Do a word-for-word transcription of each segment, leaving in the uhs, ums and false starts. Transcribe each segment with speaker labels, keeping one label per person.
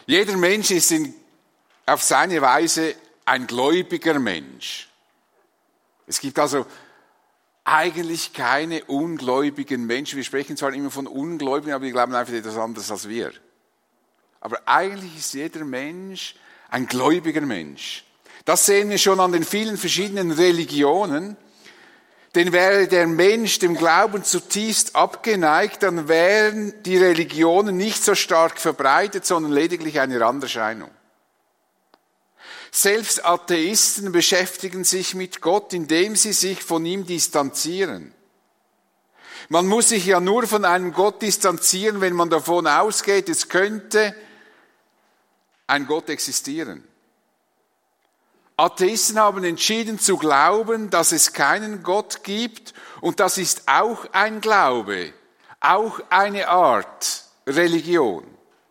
Speaker 1: Jeder Mensch ist in, auf seine Weise ein gläubiger Mensch. Es gibt also eigentlich keine ungläubigen Menschen. Wir sprechen zwar immer von Ungläubigen, aber die glauben einfach etwas anderes als wir. Aber eigentlich ist jeder Mensch ein gläubiger Mensch. Das sehen wir schon an den vielen verschiedenen Religionen. Denn wäre der Mensch dem Glauben zutiefst abgeneigt, dann wären die Religionen nicht so stark verbreitet, sondern lediglich eine Randerscheinung. Selbst Atheisten beschäftigen sich mit Gott, indem sie sich von ihm distanzieren. Man muss sich ja nur von einem Gott distanzieren, wenn man davon ausgeht, es könnte ein Gott existieren. Atheisten haben entschieden zu glauben, dass es keinen Gott gibt, und das ist auch ein Glaube, auch eine Art Religion.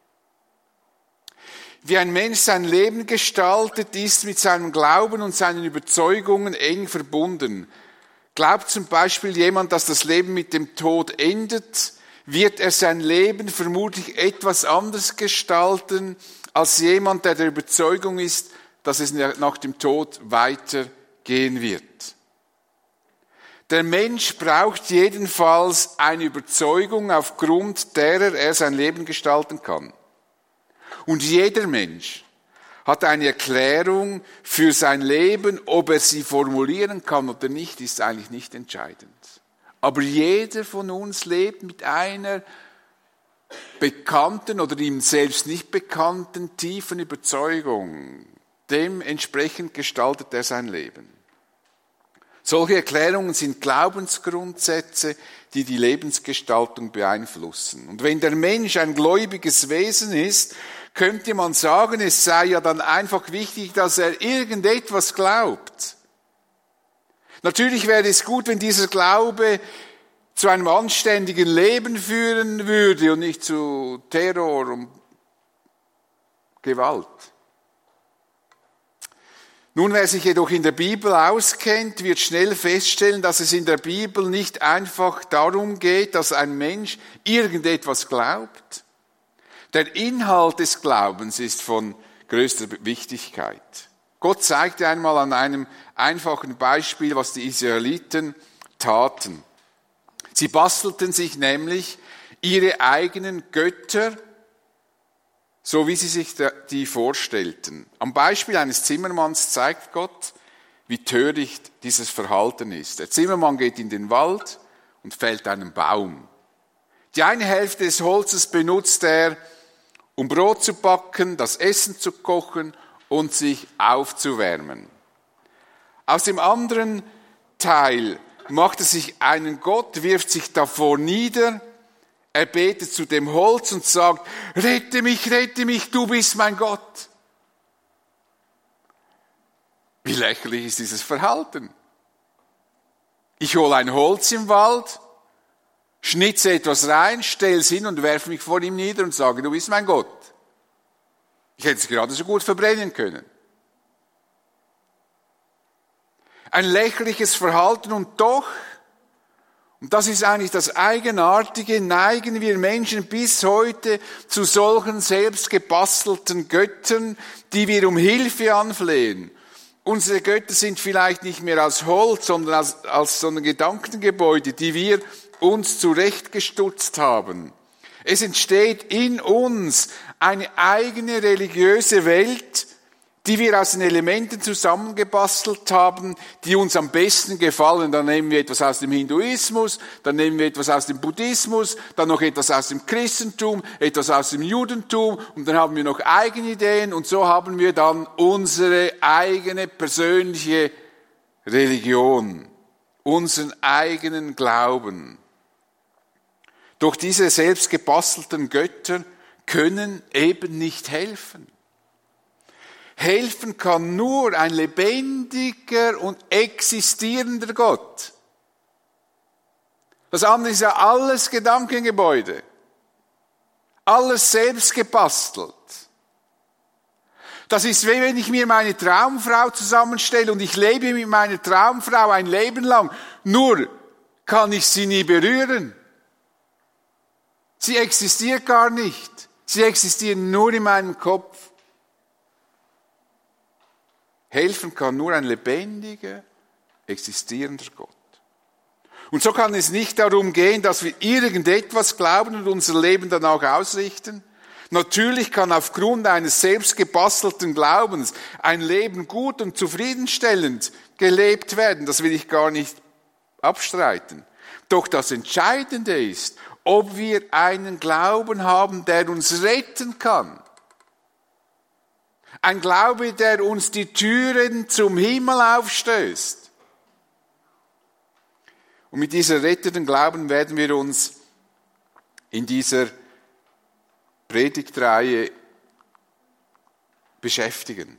Speaker 1: Wie ein Mensch sein Leben gestaltet, ist mit seinem Glauben und seinen Überzeugungen eng verbunden. Glaubt zum Beispiel jemand, dass das Leben mit dem Tod endet, wird er sein Leben vermutlich etwas anders gestalten als jemand, der der Überzeugung ist, dass es nach dem Tod weitergehen wird. Der Mensch braucht jedenfalls eine Überzeugung, aufgrund derer er sein Leben gestalten kann. Und jeder Mensch hat eine Erklärung für sein Leben. Ob er sie formulieren kann oder nicht, ist eigentlich nicht entscheidend. Aber jeder von uns lebt mit einer bekannten oder ihm selbst nicht bekannten tiefen Überzeugung. Dementsprechend gestaltet er sein Leben. Solche Erklärungen sind Glaubensgrundsätze, die die Lebensgestaltung beeinflussen. Und wenn der Mensch ein gläubiges Wesen ist, könnte man sagen, es sei ja dann einfach wichtig, dass er irgendetwas glaubt. Natürlich wäre es gut, wenn dieser Glaube zu einem anständigen Leben führen würde und nicht zu Terror und Gewalt. Nun, wer sich jedoch in der Bibel auskennt, wird schnell feststellen, dass es in der Bibel nicht einfach darum geht, dass ein Mensch irgendetwas glaubt. Der Inhalt des Glaubens ist von größter Wichtigkeit. Gott zeigte einmal an einem einfachen Beispiel, was die Israeliten taten. Sie bastelten sich nämlich ihre eigenen Götter, so wie sie sich die vorstellten. Am Beispiel eines Zimmermanns zeigt Gott, wie töricht dieses Verhalten ist. Der Zimmermann geht in den Wald und fällt einen Baum. Die eine Hälfte des Holzes benutzt er, um Brot zu backen, das Essen zu kochen und sich aufzuwärmen. Aus dem anderen Teil macht er sich einen Gott, wirft sich davor nieder, er betet zu dem Holz und sagt, rette mich, rette mich, du bist mein Gott. Wie lächerlich ist dieses Verhalten? Ich hole ein Holz im Wald, schnitze etwas rein, stelle es hin und werfe mich vor ihm nieder und sage, du bist mein Gott. Ich hätte es gerade so gut verbrennen können. Ein lächerliches Verhalten und doch, und das ist eigentlich das Eigenartige, neigen wir Menschen bis heute zu solchen selbst gebastelten Göttern, die wir um Hilfe anflehen. Unsere Götter sind vielleicht nicht mehr aus Holz, sondern als, als sondern Gedankengebäude, die wir uns zurechtgestutzt haben. Es entsteht in uns eine eigene religiöse Welt, die wir aus den Elementen zusammengebastelt haben, die uns am besten gefallen. Dann nehmen wir etwas aus dem Hinduismus, dann nehmen wir etwas aus dem Buddhismus, dann noch etwas aus dem Christentum, etwas aus dem Judentum und dann haben wir noch eigene Ideen und so haben wir dann unsere eigene persönliche Religion, unseren eigenen Glauben. Doch diese selbst gebastelten Götter können eben nicht helfen. Helfen kann nur ein lebendiger und existierender Gott. Das andere ist ja alles Gedankengebäude. Alles selbst gebastelt. Das ist, wie wenn ich mir meine Traumfrau zusammenstelle und ich lebe mit meiner Traumfrau ein Leben lang. Nur kann ich sie nie berühren. Sie existiert gar nicht. Sie existieren nur in meinem Kopf. Helfen kann nur ein lebendiger, existierender Gott. Und so kann es nicht darum gehen, dass wir irgendetwas glauben und unser Leben dann auch ausrichten. Natürlich kann aufgrund eines selbst gebastelten Glaubens ein Leben gut und zufriedenstellend gelebt werden. Das will ich gar nicht abstreiten. Doch das Entscheidende ist, ob wir einen Glauben haben, der uns retten kann. Ein Glaube, der uns die Türen zum Himmel aufstößt. Und mit dieser rettenden Glauben werden wir uns in dieser Predigtreihe beschäftigen.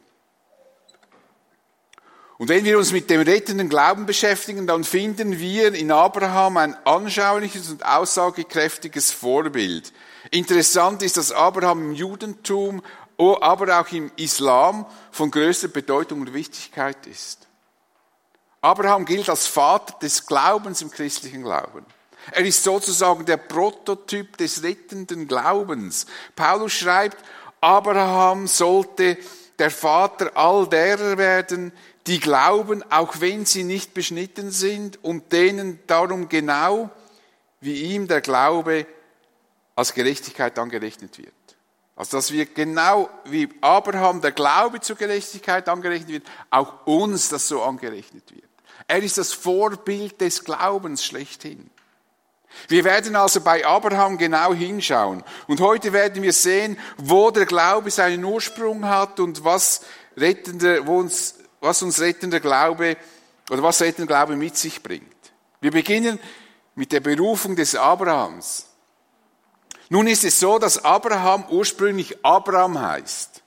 Speaker 1: Und wenn wir uns mit dem rettenden Glauben beschäftigen, dann finden wir in Abraham ein anschauliches und aussagekräftiges Vorbild. Interessant ist, dass Abraham im Judentum, aber auch im Islam von größter Bedeutung und Wichtigkeit ist. Abraham gilt als Vater des Glaubens im christlichen Glauben. Er ist sozusagen der Prototyp des rettenden Glaubens. Paulus schreibt, Abraham sollte der Vater all derer werden, die glauben, auch wenn sie nicht beschnitten sind und denen darum genau wie ihm der Glaube als Gerechtigkeit angerechnet wird. Also dass wir genau wie Abraham der Glaube zur Gerechtigkeit angerechnet wird, auch uns das so angerechnet wird. Er ist das Vorbild des Glaubens schlechthin. Wir werden also bei Abraham genau hinschauen. Und heute werden wir sehen, wo der Glaube seinen Ursprung hat und was rettender, wo uns, was uns rettender Glaube oder was rettender Glaube mit sich bringt. Wir beginnen mit der Berufung des Abrahams. Nun ist es so, dass Abraham ursprünglich Abram heißt.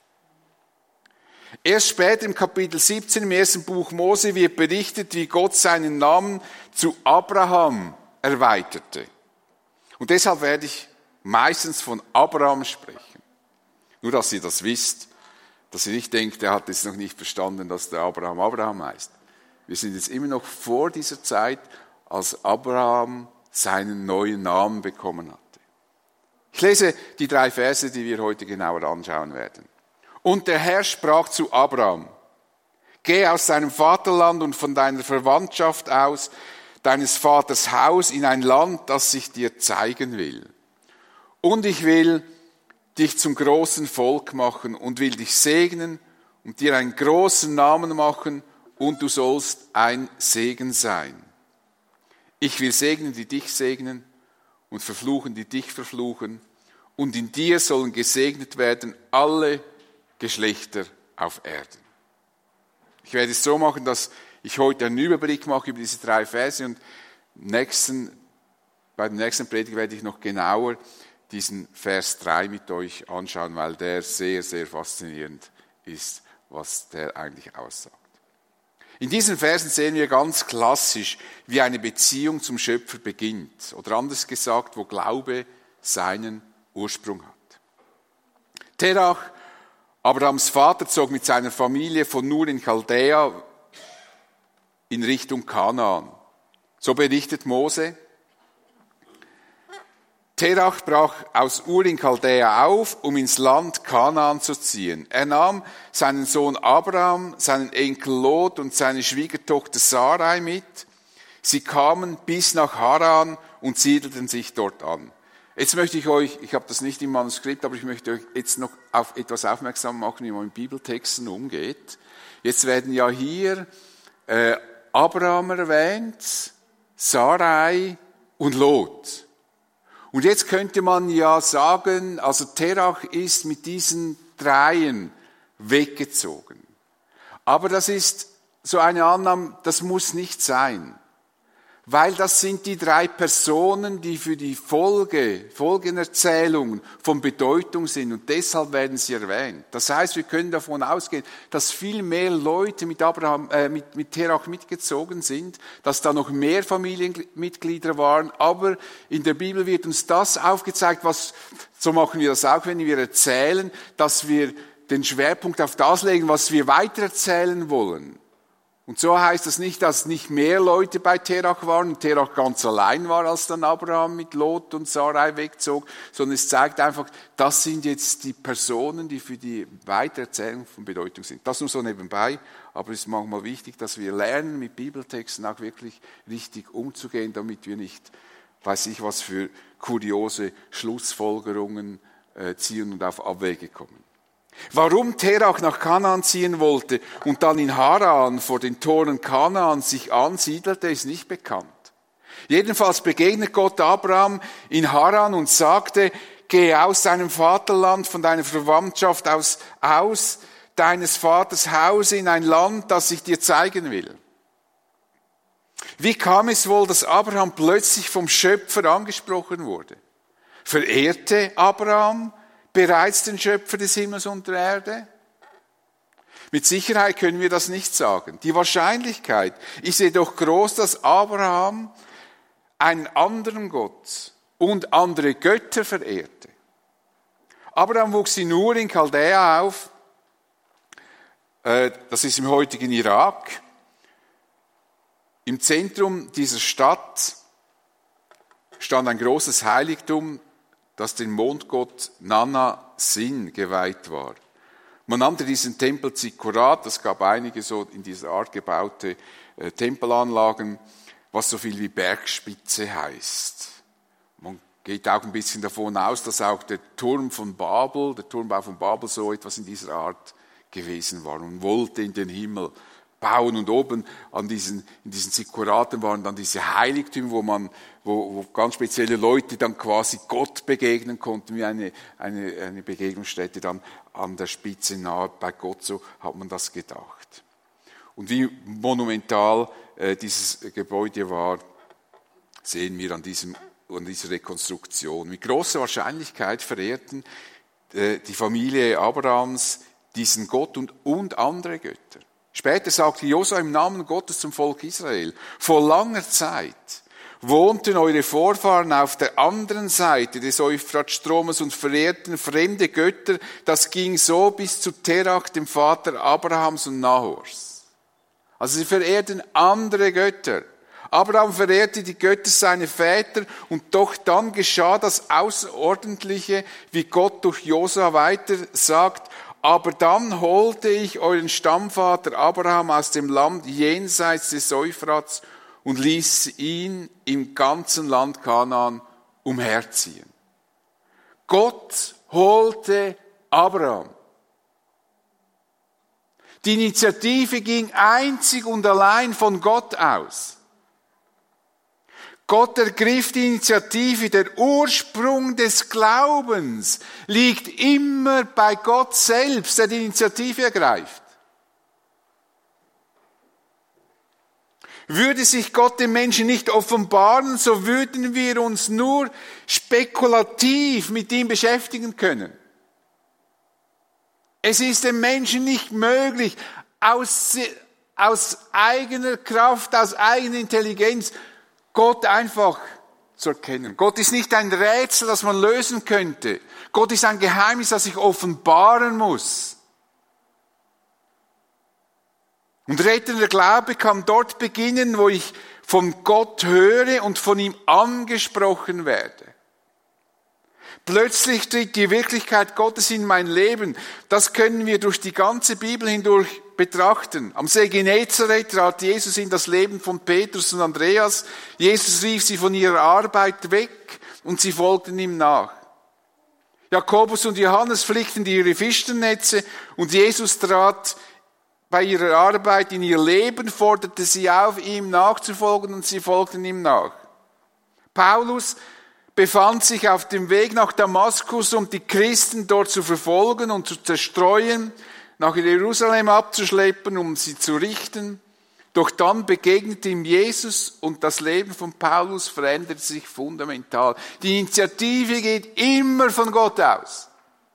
Speaker 1: Erst später im Kapitel siebzehn im ersten Buch Mose wird berichtet, wie Gott seinen Namen zu Abraham erweiterte. Und deshalb werde ich meistens von Abraham sprechen. Nur, dass ihr das wisst, dass ihr nicht denkt, er hat jetzt noch nicht verstanden, dass der Abraham Abraham heißt. Wir sind jetzt immer noch vor dieser Zeit, als Abraham seinen neuen Namen bekommen hatte. Ich lese die drei Verse, die wir heute genauer anschauen werden. Und der Herr sprach zu Abraham: Geh aus deinem Vaterland und von deiner Verwandtschaft aus, deines Vaters Haus, in ein Land, das ich dir zeigen will. Und ich will dich zum großen Volk machen und will dich segnen und dir einen großen Namen machen, und du sollst ein Segen sein. Ich will segnen, die dich segnen, und verfluchen, die dich verfluchen, und in dir sollen gesegnet werden alle Geschlechter auf Erden. Ich werde es so machen, dass ich heute einen Überblick mache über diese drei Verse, und nächsten, bei dem nächsten Predigt werde ich noch genauer diesen Vers drei mit euch anschauen, weil der sehr, sehr faszinierend ist, was der eigentlich aussagt. In diesen Versen sehen wir ganz klassisch, wie eine Beziehung zum Schöpfer beginnt. Oder anders gesagt, wo Glaube seinen Ursprung hat. Terach, Abrahams Vater, zog mit seiner Familie von Ur in Chaldea in Richtung Kanaan. So berichtet Mose. Terach brach aus Ur in Chaldea auf, um ins Land Kanaan zu ziehen. Er nahm seinen Sohn Abraham, seinen Enkel Lot und seine Schwiegertochter Sarai mit. Sie kamen bis nach Haran und siedelten sich dort an. Jetzt möchte ich euch, ich habe das nicht im Manuskript, aber ich möchte euch jetzt noch auf etwas aufmerksam machen, wie man mit Bibeltexten umgeht. Jetzt werden ja hier äh, Abraham erwähnt, Sarai und Lot. Und jetzt könnte man ja sagen, also Terach ist mit diesen Dreien weggezogen. Aber das ist so eine Annahme, das muss nicht sein. Weil das sind die drei Personen, die für die Folge, Folgenerzählungen von Bedeutung sind, und deshalb werden sie erwähnt. Das heißt, wir können davon ausgehen, dass viel mehr Leute mit Abraham, äh, mit, mit Terach mitgezogen sind, dass da noch mehr Familienmitglieder waren, aber in der Bibel wird uns das aufgezeigt, was, so machen wir das auch, wenn wir erzählen, dass wir den Schwerpunkt auf das legen, was wir weitererzählen wollen. Und so heißt das nicht, dass nicht mehr Leute bei Terach waren und Terach ganz allein war, als dann Abraham mit Lot und Sarai wegzog, sondern es zeigt einfach, das sind jetzt die Personen, die für die Weitererzählung von Bedeutung sind. Das nur so nebenbei, aber es ist manchmal wichtig, dass wir lernen, mit Bibeltexten auch wirklich richtig umzugehen, damit wir nicht, weiß ich was, für kuriose Schlussfolgerungen äh, ziehen und auf Abwege kommen. Warum Terach nach Kanaan ziehen wollte und dann in Haran vor den Toren Kanaan sich ansiedelte, ist nicht bekannt. Jedenfalls begegnet Gott Abraham in Haran und sagte, gehe aus deinem Vaterland, von deiner Verwandtschaft aus, aus deines Vaters Hause in ein Land, das ich dir zeigen will. Wie kam es wohl, dass Abraham plötzlich vom Schöpfer angesprochen wurde? Verehrte Abraham bereits den Schöpfer des Himmels und der Erde? Mit Sicherheit können wir das nicht sagen. Die Wahrscheinlichkeit ist jedoch groß, dass Abraham einen anderen Gott und andere Götter verehrte. Abraham wuchs in Ur in Chaldea auf. Das ist im heutigen Irak. Im Zentrum dieser Stadt stand ein großes Heiligtum, das dem Mondgott Nana Sin geweiht war. Man nannte diesen Tempel Zikkurat, es gab einige so in dieser Art gebaute äh, Tempelanlagen, was so viel wie Bergspitze heißt. Man geht auch ein bisschen davon aus, dass auch der Turm von Babel, der Turmbau von Babel so etwas in dieser Art gewesen war und wollte in den Himmel bauen. Und oben an diesen, in diesen Zikkuraten waren dann diese Heiligtümer, wo man, wo, wo ganz spezielle Leute dann quasi Gott begegnen konnten, wie eine, eine, eine Begegnungsstätte dann an der Spitze nahe bei Gott, so hat man das gedacht. Und wie monumental äh, dieses Gebäude war, sehen wir an, diesem, an dieser Rekonstruktion. Mit großer Wahrscheinlichkeit verehrten äh, die Familie Abrahams diesen Gott und, und andere Götter. Später sagte Josua im Namen Gottes zum Volk Israel, vor langer Zeit wohnten eure Vorfahren auf der anderen Seite des Euphratstromes und verehrten fremde Götter. Das ging so bis zu Terach, dem Vater Abrahams und Nahors. Also sie verehrten andere Götter. Abraham verehrte die Götter seiner Väter und doch dann geschah das Außerordentliche, wie Gott durch Josua weiter sagt, aber dann holte ich euren Stammvater Abraham aus dem Land jenseits des Euphrats und ließ ihn im ganzen Land Kanaan umherziehen. Gott holte Abraham. Die Initiative ging einzig und allein von Gott aus. Gott ergriff die Initiative, der Ursprung des Glaubens liegt immer bei Gott selbst, der die Initiative ergreift. Würde sich Gott dem Menschen nicht offenbaren, so würden wir uns nur spekulativ mit ihm beschäftigen können. Es ist dem Menschen nicht möglich, aus, aus eigener Kraft, aus eigener Intelligenz, Gott einfach zu erkennen. Gott ist nicht ein Rätsel, das man lösen könnte. Gott ist ein Geheimnis, das sich offenbaren muss. Und rettender Glaube kann dort beginnen, wo ich von Gott höre und von ihm angesprochen werde. Plötzlich tritt die Wirklichkeit Gottes in mein Leben. Das können wir durch die ganze Bibel hindurch betrachten. Am See Genezareth trat Jesus in das Leben von Petrus und Andreas. Jesus rief sie von ihrer Arbeit weg und sie folgten ihm nach. Jakobus und Johannes flickten ihre Fischernetze und Jesus trat bei ihrer Arbeit in ihr Leben, forderte sie auf, ihm nachzufolgen und sie folgten ihm nach. Paulus befand sich auf dem Weg nach Damaskus, um die Christen dort zu verfolgen und zu zerstreuen, nach Jerusalem abzuschleppen, um sie zu richten. Doch dann begegnete ihm Jesus und das Leben von Paulus veränderte sich fundamental. Die Initiative geht immer von Gott aus.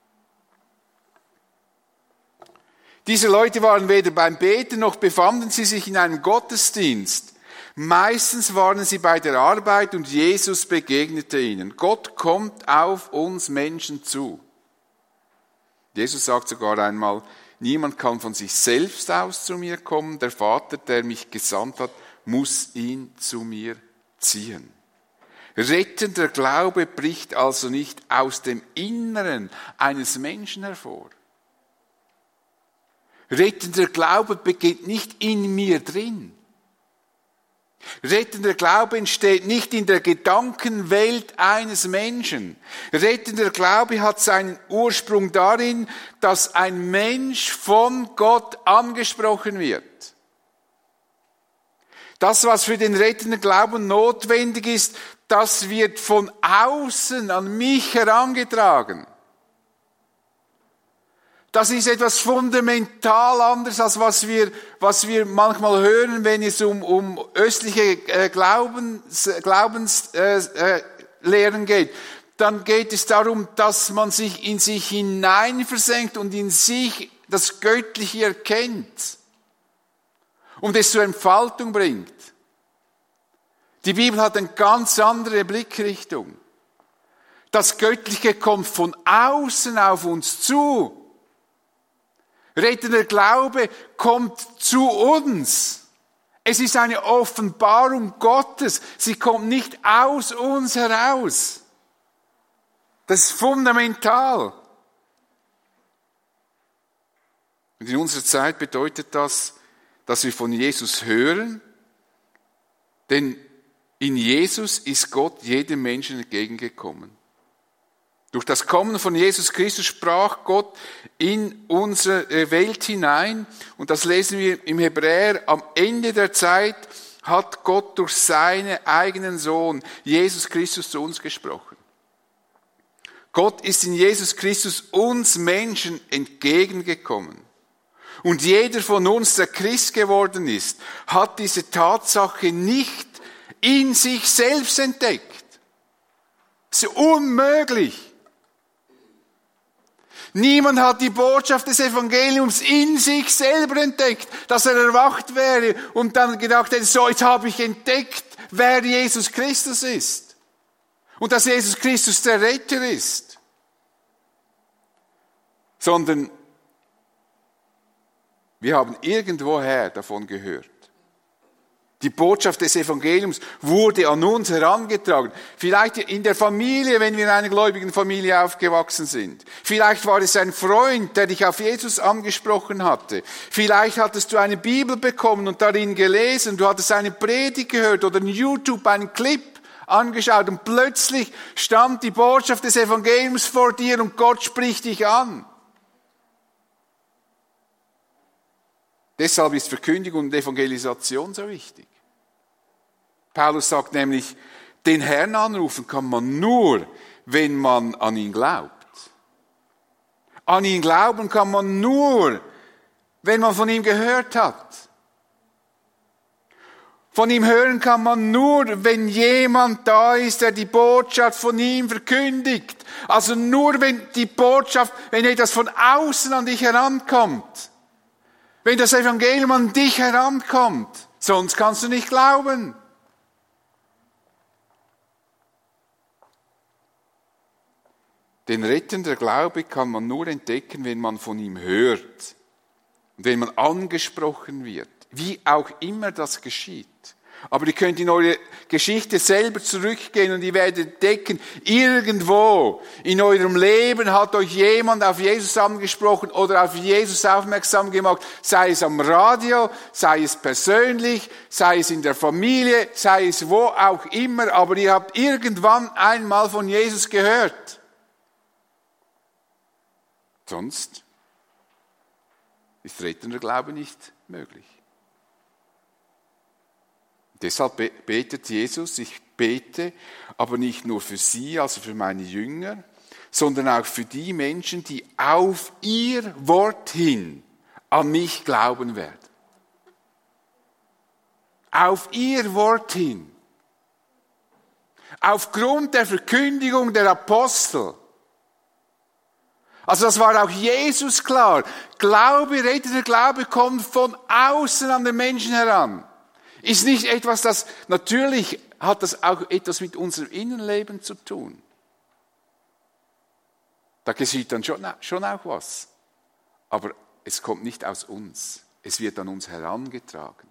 Speaker 1: Diese Leute waren weder beim Beten noch befanden sie sich in einem Gottesdienst. Meistens waren sie bei der Arbeit und Jesus begegnete ihnen. Gott kommt auf uns Menschen zu. Jesus sagt sogar einmal Niemand kann von sich selbst aus zu mir kommen. Der Vater, der mich gesandt hat, muss ihn zu mir ziehen. Rettender Glaube bricht also nicht aus dem Inneren eines Menschen hervor. Rettender Glaube beginnt nicht in mir drin. Rettender Glaube entsteht nicht in der Gedankenwelt eines Menschen. Rettender Glaube hat seinen Ursprung darin, dass ein Mensch von Gott angesprochen wird. Das, was für den rettenden Glauben notwendig ist, das wird von außen an mich herangetragen. Das ist etwas fundamental anderes, als was wir, was wir manchmal hören, wenn es um, um östliche äh, Glaubens, Glaubenslehren äh, äh, geht. Dann geht es darum, dass man sich in sich hineinversenkt und in sich das Göttliche erkennt und es zur Entfaltung bringt. Die Bibel hat eine ganz andere Blickrichtung. Das Göttliche kommt von außen auf uns zu. Rettender Glaube kommt zu uns. Es ist eine Offenbarung Gottes. Sie kommt nicht aus uns heraus. Das ist fundamental. Und in unserer Zeit bedeutet das, dass wir von Jesus hören, denn in Jesus ist Gott jedem Menschen entgegengekommen. Durch das Kommen von Jesus Christus sprach Gott in unsere Welt hinein. Und das lesen wir im Hebräer. Am Ende der Zeit hat Gott durch seinen eigenen Sohn, Jesus Christus, zu uns gesprochen. Gott ist in Jesus Christus uns Menschen entgegengekommen. Und jeder von uns, der Christ geworden ist, hat diese Tatsache nicht in sich selbst entdeckt. Das ist unmöglich. Niemand hat die Botschaft des Evangeliums in sich selber entdeckt, dass er erwacht wäre und dann gedacht hätte, so, jetzt habe ich entdeckt, wer Jesus Christus ist. Und dass Jesus Christus der Retter ist. Sondern wir haben irgendwoher davon gehört. Die Botschaft des Evangeliums wurde an uns herangetragen. Vielleicht in der Familie, wenn wir in einer gläubigen Familie aufgewachsen sind. Vielleicht war es ein Freund, der dich auf Jesus angesprochen hatte. Vielleicht hattest du eine Bibel bekommen und darin gelesen. Du hattest eine Predigt gehört oder in YouTube einen Clip angeschaut und plötzlich stand die Botschaft des Evangeliums vor dir und Gott spricht dich an. Deshalb ist Verkündigung und Evangelisation so wichtig. Paulus sagt nämlich, den Herrn anrufen kann man nur, wenn man an ihn glaubt. An ihn glauben kann man nur, wenn man von ihm gehört hat. Von ihm hören kann man nur, wenn jemand da ist, der die Botschaft von ihm verkündigt. Also nur, wenn die Botschaft, wenn etwas von außen an dich herankommt. Wenn das Evangelium an dich herankommt. Sonst kannst du nicht glauben. Den rettender Glaube kann man nur entdecken, wenn man von ihm hört und wenn man angesprochen wird, wie auch immer das geschieht. Aber ihr könnt in eure Geschichte selber zurückgehen und ihr werdet entdecken, irgendwo in eurem Leben hat euch jemand auf Jesus angesprochen oder auf Jesus aufmerksam gemacht, sei es am Radio, sei es persönlich, sei es in der Familie, sei es wo auch immer, aber ihr habt irgendwann einmal von Jesus gehört. Sonst ist rettender Glaube nicht möglich. Deshalb betet Jesus, ich bete, aber nicht nur für sie, also für meine Jünger, sondern auch für die Menschen, die auf ihr Wort hin an mich glauben werden. Auf ihr Wort hin. Aufgrund der Verkündigung der Apostel. Also das war auch Jesus klar. Glaube, rettender Glaube kommt von außen an den Menschen heran. Ist nicht etwas, das, natürlich hat das auch etwas mit unserem Innenleben zu tun. Da geschieht dann schon, schon auch was. Aber es kommt nicht aus uns. Es wird an uns herangetragen.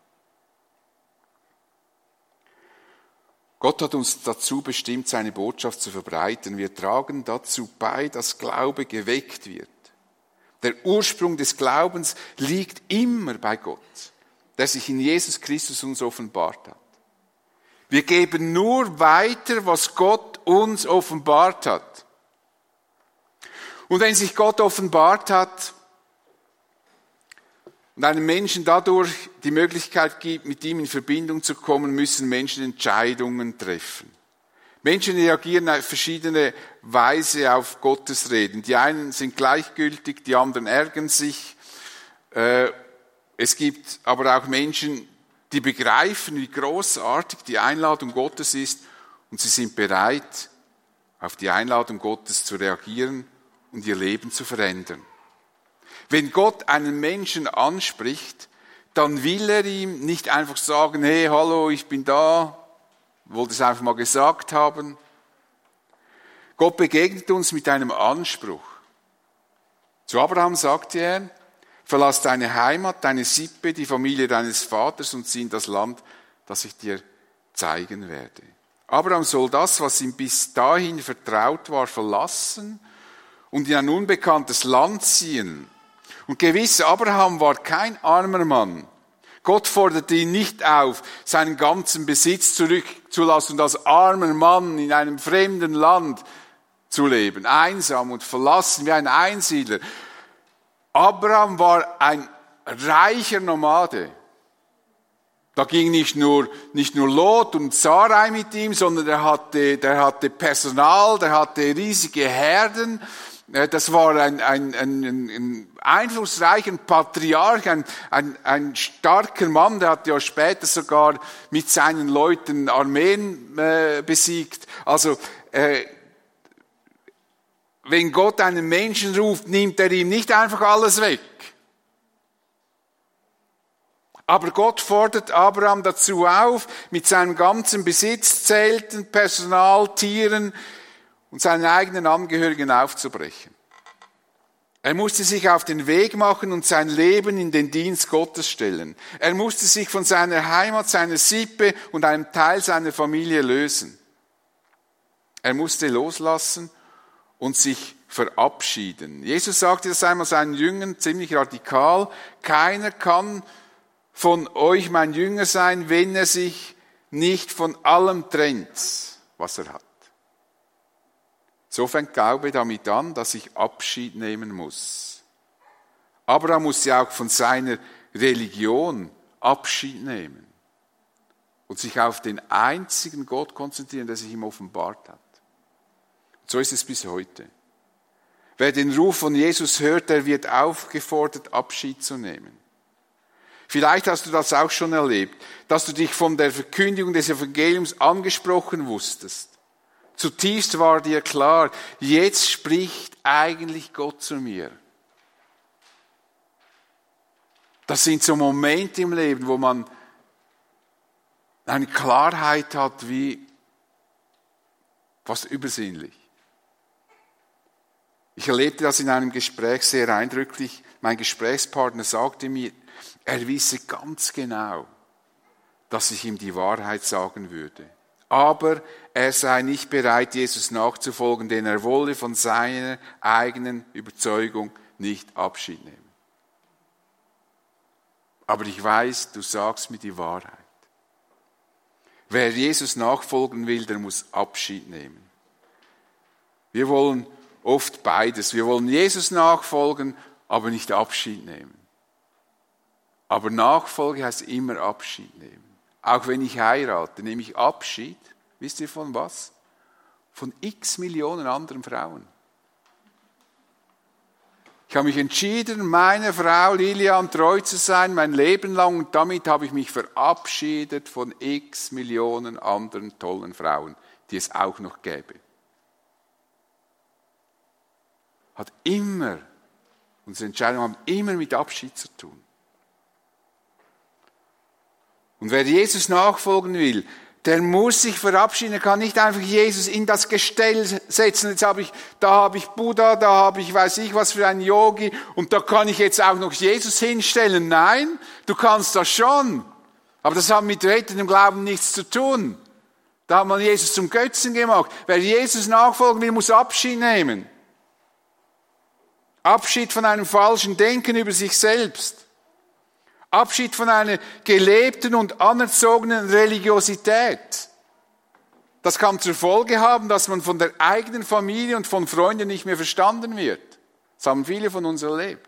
Speaker 1: Gott hat uns dazu bestimmt, seine Botschaft zu verbreiten. Wir tragen dazu bei, dass Glaube geweckt wird. Der Ursprung des Glaubens liegt immer bei Gott, der sich in Jesus Christus uns offenbart hat. Wir geben nur weiter, was Gott uns offenbart hat. Und wenn sich Gott offenbart hat und einem Menschen dadurch die Möglichkeit gibt, mit ihm in Verbindung zu kommen, müssen Menschen Entscheidungen treffen. Menschen reagieren auf verschiedene Weise auf Gottes Reden. Die einen sind gleichgültig, die anderen ärgern sich. Es gibt aber auch Menschen, die begreifen, wie großartig die Einladung Gottes ist und sie sind bereit, auf die Einladung Gottes zu reagieren und ihr Leben zu verändern. Wenn Gott einen Menschen anspricht, dann will er ihm nicht einfach sagen, hey, hallo, ich bin da, wollte es einfach mal gesagt haben. Gott begegnet uns mit einem Anspruch. Zu Abraham sagte er, verlass deine Heimat, deine Sippe, die Familie deines Vaters und zieh in das Land, das ich dir zeigen werde. Abraham soll das, was ihm bis dahin vertraut war, verlassen und in ein unbekanntes Land ziehen. Und gewiss, Abraham war kein armer Mann. Gott forderte ihn nicht auf, seinen ganzen Besitz zurückzulassen und als armer Mann in einem fremden Land zu leben, einsam und verlassen wie ein Einsiedler. Abraham war ein reicher Nomade. Da ging nicht nur, nicht nur Lot und Sarai mit ihm, sondern er hatte, der hatte Personal, der hatte riesige Herden. Das war ein, ein, ein, ein einflussreicher Patriarch, ein, ein, ein starker Mann, der hat ja später sogar mit seinen Leuten Armeen äh, besiegt. Also, äh, wenn Gott einen Menschen ruft, nimmt er ihm nicht einfach alles weg. Aber Gott fordert Abraham dazu auf, mit seinem ganzen Besitz, Zelten, Personal, Tieren und seinen eigenen Angehörigen aufzubrechen. Er musste sich auf den Weg machen und sein Leben in den Dienst Gottes stellen. Er musste sich von seiner Heimat, seiner Sippe und einem Teil seiner Familie lösen. Er musste loslassen und sich verabschieden. Jesus sagte das einmal seinen Jüngern ziemlich radikal: Keiner kann von euch mein Jünger sein, wenn er sich nicht von allem trennt, was er hat. So fängt Glaube damit an, dass ich Abschied nehmen muss. Abraham musste auch von seiner Religion Abschied nehmen und sich auf den einzigen Gott konzentrieren, der sich ihm offenbart hat. So ist es bis heute. Wer den Ruf von Jesus hört, der wird aufgefordert, Abschied zu nehmen. Vielleicht hast du das auch schon erlebt, dass du dich von der Verkündigung des Evangeliums angesprochen wusstest. Zutiefst war dir klar, jetzt spricht eigentlich Gott zu mir. Das sind so Momente im Leben, wo man eine Klarheit hat, wie fast übersinnlich. Ich erlebte das in einem Gespräch sehr eindrücklich. Mein Gesprächspartner sagte mir, er wisse ganz genau, dass ich ihm die Wahrheit sagen würde. Aber er sei nicht bereit, Jesus nachzufolgen, denn er wolle von seiner eigenen Überzeugung nicht Abschied nehmen. Aber ich weiß, du sagst mir die Wahrheit. Wer Jesus nachfolgen will, der muss Abschied nehmen. Wir wollen oft beides. Wir wollen Jesus nachfolgen, aber nicht Abschied nehmen. Aber Nachfolge heißt immer Abschied nehmen. Auch wenn ich heirate, nehme ich Abschied. Wisst ihr von was? Von x Millionen anderen Frauen. Ich habe mich entschieden, meiner Frau Lilian treu zu sein, mein Leben lang. Und damit habe ich mich verabschiedet von x Millionen anderen tollen Frauen, die es auch noch gäbe. Hat immer, unsere Entscheidungen haben immer mit Abschied zu tun. Und wer Jesus nachfolgen will, der muss sich verabschieden. Er kann nicht einfach Jesus in das Gestell setzen. Jetzt habe ich, da habe ich Buddha, da habe ich weiß ich was für einen Yogi und da kann ich jetzt auch noch Jesus hinstellen. Nein, du kannst das schon. Aber das hat mit rettendem Glauben nichts zu tun. Da hat man Jesus zum Götzen gemacht. Wer Jesus nachfolgen will, muss Abschied nehmen. Abschied von einem falschen Denken über sich selbst. Abschied von einer gelebten und anerzogenen Religiosität. Das kann zur Folge haben, dass man von der eigenen Familie und von Freunden nicht mehr verstanden wird. Das haben viele von uns erlebt.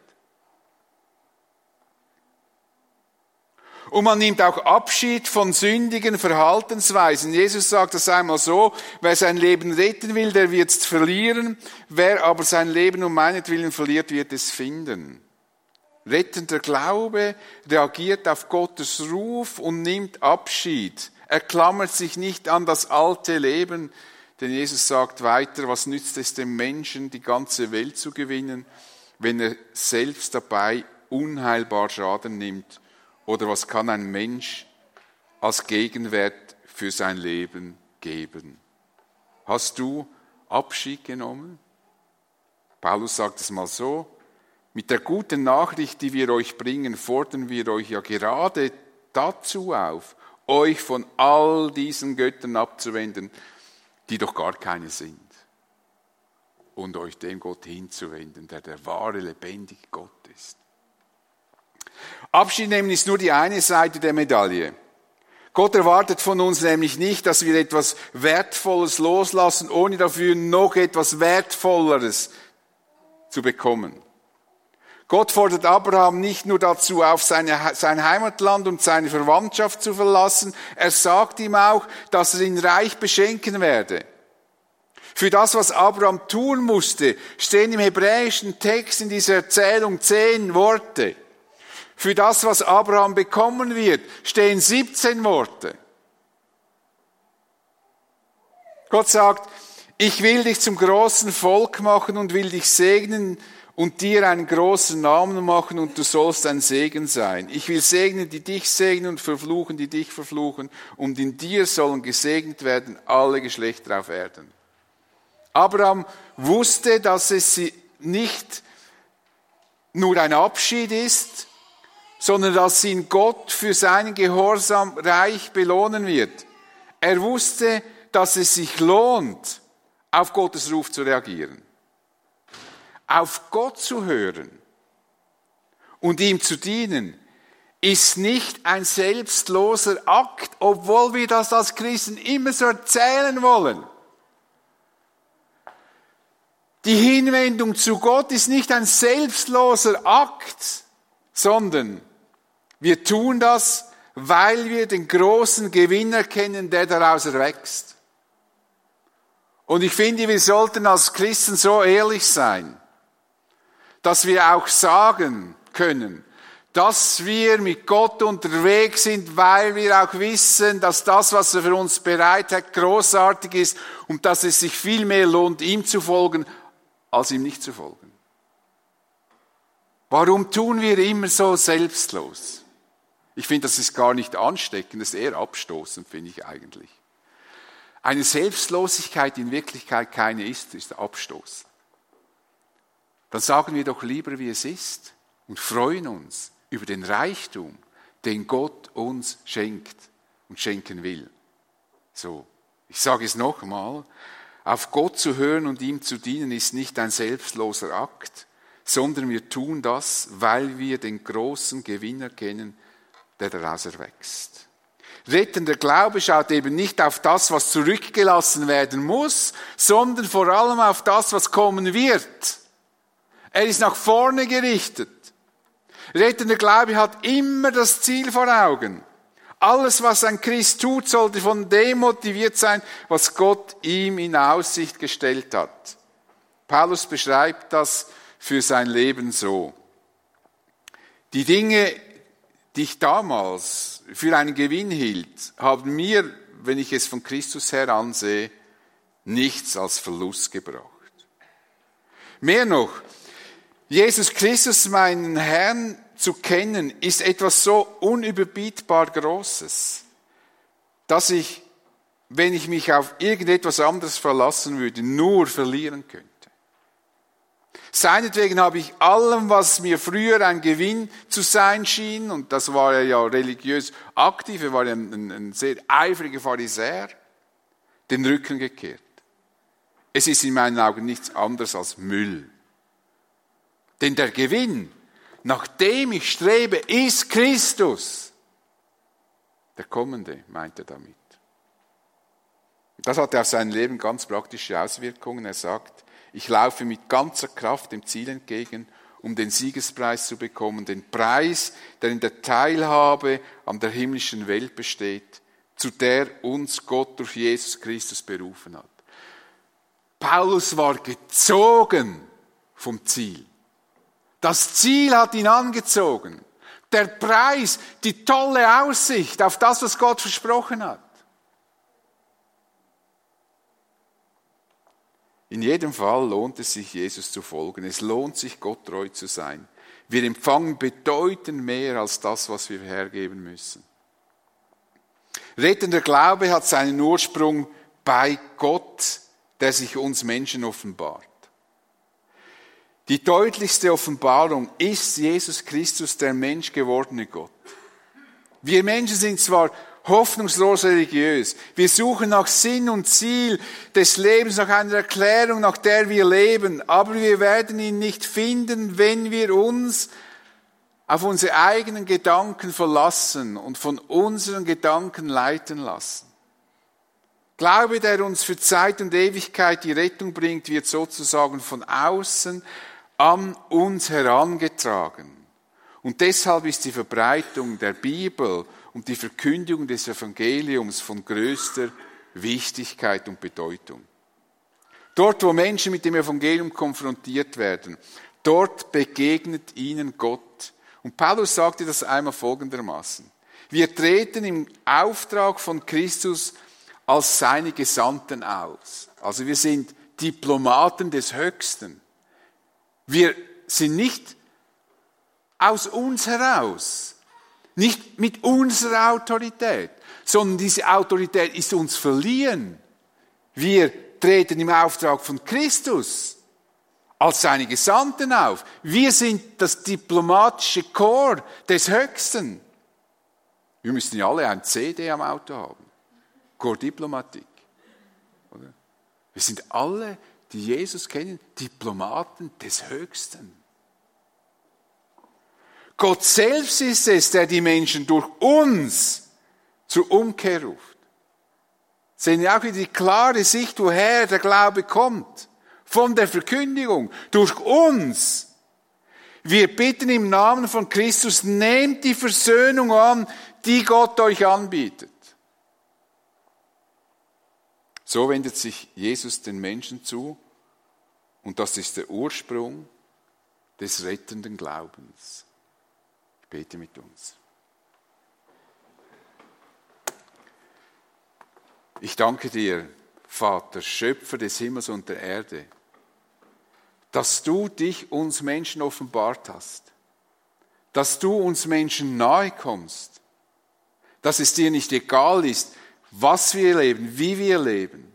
Speaker 1: Und man nimmt auch Abschied von sündigen Verhaltensweisen. Jesus sagt das einmal so, wer sein Leben retten will, der wird es verlieren. Wer aber sein Leben um meinetwillen verliert, wird es finden. Rettender Glaube reagiert auf Gottes Ruf und nimmt Abschied. Er klammert sich nicht an das alte Leben, denn Jesus sagt weiter, was nützt es dem Menschen, die ganze Welt zu gewinnen, wenn er selbst dabei unheilbar Schaden nimmt? Oder was kann ein Mensch als Gegenwert für sein Leben geben? Hast du Abschied genommen? Paulus sagt es mal so, mit der guten Nachricht, die wir euch bringen, fordern wir euch ja gerade dazu auf, euch von all diesen Göttern abzuwenden, die doch gar keine sind. Und euch dem Gott hinzuwenden, der der wahre, lebendige Gott ist. Abschied nehmen ist nur die eine Seite der Medaille. Gott erwartet von uns nämlich nicht, dass wir etwas Wertvolles loslassen, ohne dafür noch etwas Wertvolleres zu bekommen. Gott fordert Abraham nicht nur dazu auf, seine, sein Heimatland und seine Verwandtschaft zu verlassen, er sagt ihm auch, dass er ihn reich beschenken werde. Für das, was Abraham tun musste, stehen im hebräischen Text in dieser Erzählung zehn Worte. Für das, was Abraham bekommen wird, stehen siebzehn Worte. Gott sagt, ich will dich zum großen Volk machen und will dich segnen und dir einen großen Namen machen und du sollst ein Segen sein. Ich will segnen, die dich segnen und verfluchen, die dich verfluchen und in dir sollen gesegnet werden alle Geschlechter auf Erden. Abraham wusste, dass es nicht nur ein Abschied ist, sondern dass ihn Gott für seinen Gehorsam reich belohnen wird. Er wusste, dass es sich lohnt, auf Gottes Ruf zu reagieren. Auf Gott zu hören und ihm zu dienen, ist nicht ein selbstloser Akt, obwohl wir das als Christen immer so erzählen wollen. Die Hinwendung zu Gott ist nicht ein selbstloser Akt, sondern wir tun das, weil wir den großen Gewinner kennen, der daraus erwächst. Und ich finde, wir sollten als Christen so ehrlich sein, dass wir auch sagen können, dass wir mit Gott unterwegs sind, weil wir auch wissen, dass das, was er für uns bereit hat, großartig ist und dass es sich viel mehr lohnt, ihm zu folgen, als ihm nicht zu folgen. Warum tun wir immer so selbstlos? Ich finde, das ist gar nicht ansteckend, das ist eher abstoßend, finde ich eigentlich. Eine Selbstlosigkeit, die in Wirklichkeit keine ist, ist abstoßend. Dann sagen wir doch lieber, wie es ist und freuen uns über den Reichtum, den Gott uns schenkt und schenken will. So, ich sage es nochmal, auf Gott zu hören und ihm zu dienen ist nicht ein selbstloser Akt, sondern wir tun das, weil wir den großen Gewinner kennen, der daraus erwächst. Rettender Glaube schaut eben nicht auf das, was zurückgelassen werden muss, sondern vor allem auf das, was kommen wird. Er ist nach vorne gerichtet. Rettender Glaube hat immer das Ziel vor Augen. Alles, was ein Christ tut, sollte von dem motiviert sein, was Gott ihm in Aussicht gestellt hat. Paulus beschreibt das für sein Leben so. Die Dinge, die ich damals für einen Gewinn hielt, haben mir, wenn ich es von Christus her ansehe, nichts als Verlust gebracht. Mehr noch, Jesus Christus, meinen Herrn, zu kennen, ist etwas so unüberbietbar Großes, dass ich wenn ich mich auf irgendetwas anderes verlassen würde, nur verlieren könnte. Seinetwegen habe ich allem, was mir früher ein Gewinn zu sein schien, und das war er ja religiös aktiv, er war ein, ein, ein sehr eifriger Pharisäer, den Rücken gekehrt. Es ist in meinen Augen nichts anderes als Müll. Denn der Gewinn, nach dem ich strebe, ist Christus. Der Kommende, meint er damit. Das hat auf sein Leben ganz praktische Auswirkungen. Er sagt, ich laufe mit ganzer Kraft dem Ziel entgegen, um den Siegespreis zu bekommen, den Preis, der in der Teilhabe an der himmlischen Welt besteht, zu der uns Gott durch Jesus Christus berufen hat. Paulus war gezogen vom Ziel. Das Ziel hat ihn angezogen. Der Preis, die tolle Aussicht auf das, was Gott versprochen hat. In jedem Fall lohnt es sich, Jesus zu folgen. Es lohnt sich, Gott treu zu sein. Wir empfangen bedeutend mehr als das, was wir hergeben müssen. Rettender Glaube hat seinen Ursprung bei Gott, der sich uns Menschen offenbart. Die deutlichste Offenbarung ist Jesus Christus, der menschgewordene Gott. Wir Menschen sind zwar hoffnungslos religiös. Wir suchen nach Sinn und Ziel des Lebens, nach einer Erklärung, nach der wir leben. Aber wir werden ihn nicht finden, wenn wir uns auf unsere eigenen Gedanken verlassen und von unseren Gedanken leiten lassen. Glaube, der uns für Zeit und Ewigkeit die Rettung bringt, wird sozusagen von außen an uns herangetragen. Und deshalb ist die Verbreitung der Bibel und die Verkündigung des Evangeliums von größter Wichtigkeit und Bedeutung. Dort, wo Menschen mit dem Evangelium konfrontiert werden, dort begegnet ihnen Gott. Und Paulus sagte das einmal folgendermaßen: Wir treten im Auftrag von Christus als seine Gesandten aus. Also wir sind Diplomaten des Höchsten. Wir sind nicht aus uns heraus, nicht mit unserer Autorität, sondern diese Autorität ist uns verliehen. Wir treten im Auftrag von Christus als seine Gesandten auf. Wir sind das diplomatische Korps des Höchsten. Wir müssen ja alle ein C D am Auto haben. Korps Diplomatik. Oder? Wir sind alle, die Jesus kennen, Diplomaten des Höchsten. Gott selbst ist es, der die Menschen durch uns zur Umkehr ruft. Sehen wir auch wieder die klare Sicht, woher der Glaube kommt. Von der Verkündigung. Durch uns. Wir bitten im Namen von Christus, nehmt die Versöhnung an, die Gott euch anbietet. So wendet sich Jesus den Menschen zu und das ist der Ursprung des rettenden Glaubens. Ich bete mit uns. Ich danke dir, Vater, Schöpfer des Himmels und der Erde, dass du dich uns Menschen offenbart hast, dass du uns Menschen nahe kommst, dass es dir nicht egal ist, was wir leben, wie wir leben,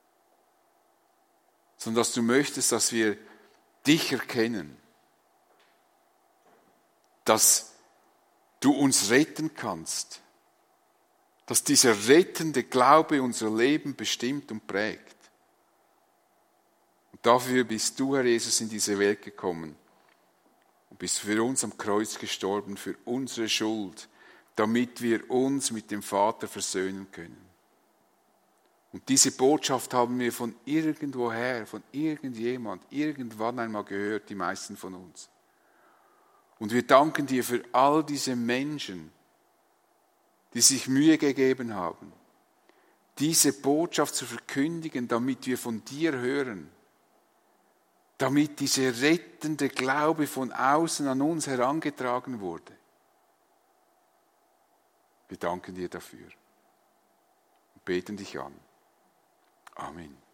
Speaker 1: sondern dass du möchtest, dass wir dich erkennen, dass du uns retten kannst, dass dieser rettende Glaube unser Leben bestimmt und prägt. Und dafür bist du, Herr Jesus, in diese Welt gekommen und bist für uns am Kreuz gestorben, für unsere Schuld, damit wir uns mit dem Vater versöhnen können. Und diese Botschaft haben wir von irgendwoher, von irgendjemand, irgendwann einmal gehört, die meisten von uns. Und wir danken dir für all diese Menschen, die sich Mühe gegeben haben, diese Botschaft zu verkündigen, damit wir von dir hören, damit dieser rettende Glaube von außen an uns herangetragen wurde. Wir danken dir dafür und beten dich an. Amen.